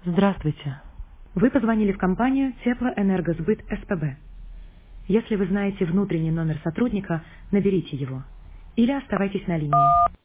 Здравствуйте. Вы позвонили в компанию Теплоэнергосбыт СПБ. Если вы знаете внутренний номер сотрудника, наберите его или оставайтесь на линии.